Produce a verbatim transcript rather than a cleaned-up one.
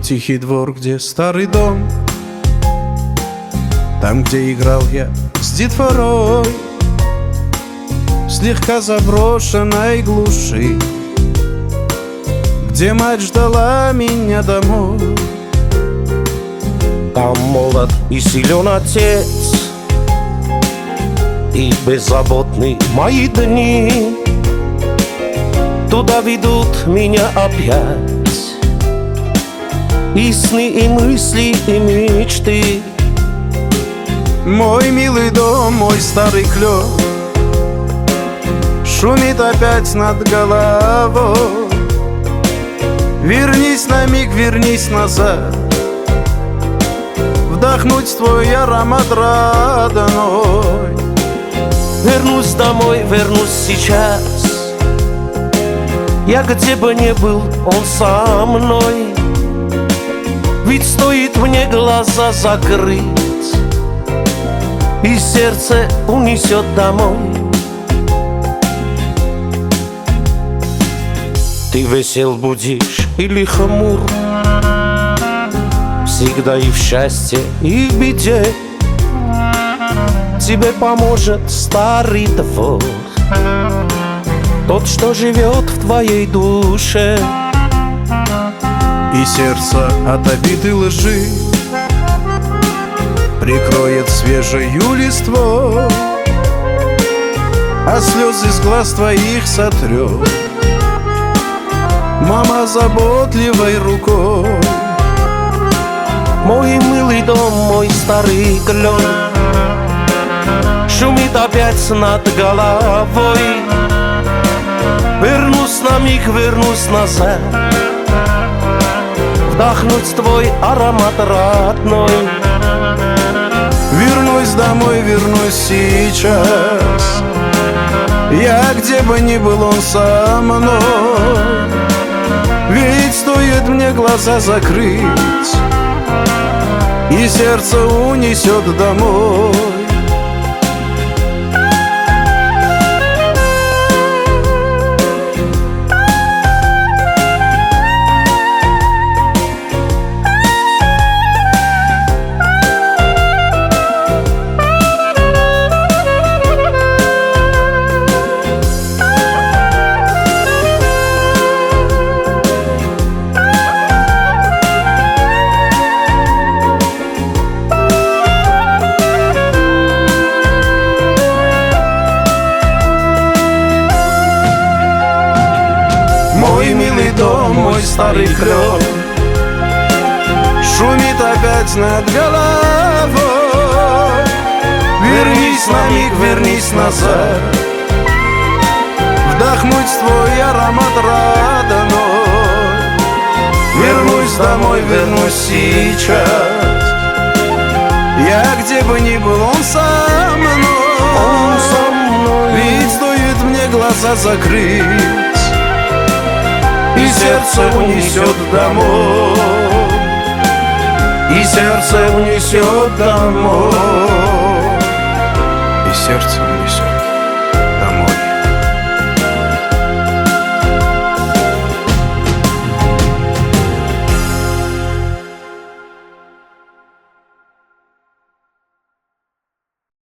тихий двор, где старый дом, там, где играл я с детворой, слегка заброшенной глуши, где мать ждала меня домой. Там молод и силен отец, и беззаботны мои дни. Туда ведут меня опять и сны, и мысли, и мечты. Мой милый дом, мой старый клёв шумит опять над головой. Вернись на миг, вернись назад, вдохнуть твой аромат родной. Вернусь домой, вернусь сейчас. Я где бы ни был, он со мной. Ведь стоит мне глаза закрыть, и сердце унесет домой. Ты весел будешь или хмур, всегда и в счастье, и в беде тебе поможет старый двор, тот, что живет в твоей душе. И сердце от обид и лжи прикроет свежею листвой, а слезы с глаз твоих сотрет мама заботливой рукой. Мой милый дом, мой старый клен шумит опять над головой. Вернусь на миг, вернусь назад, вдохнуть твой аромат родной. Вернусь домой, вернусь сейчас. Я где бы ни был, он со мной. Ведь стоит мне глаза закрыть, и сердце унесет домой. Мой милый дом, мой старый клёв шумит опять над головой. Вернись на миг, вернись назад, вдохнуть твой аромат родной. Вернусь домой, вернусь сейчас. Я где бы ни был, он со мной. Он со мной. Ведь стоит мне глаза закрыть, и сердце унесет домой. И сердце унесет домой. И сердце унесет.